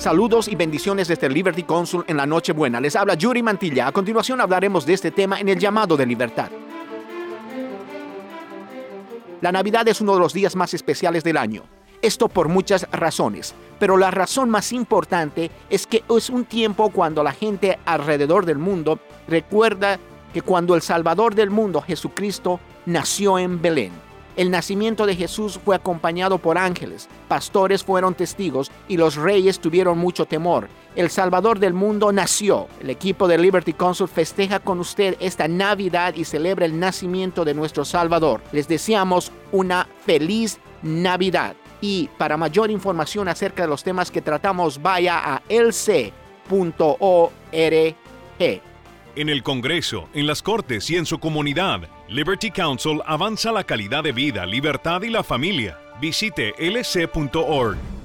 Saludos y bendiciones desde Liberty Counsel en la Nochebuena. Les habla Yuri Mantilla. A continuación hablaremos de este tema en el llamado de libertad. La Navidad es uno de los días más especiales del año. Esto por muchas razones, pero la razón más importante es que es un tiempo cuando la gente alrededor del mundo recuerda que cuando el Salvador del mundo, Jesucristo, nació en Belén. El nacimiento de Jesús fue acompañado por ángeles, pastores fueron testigos y los reyes tuvieron mucho temor. El Salvador del mundo nació. El equipo de Liberty Counsel festeja con usted esta Navidad y celebra el nacimiento de nuestro Salvador. Les deseamos una feliz Navidad. Y para mayor información acerca de los temas que tratamos, vaya a lc.org. En el Congreso, en las Cortes y en su comunidad, Liberty Counsel avanza la calidad de vida, libertad y la familia. Visite lc.org.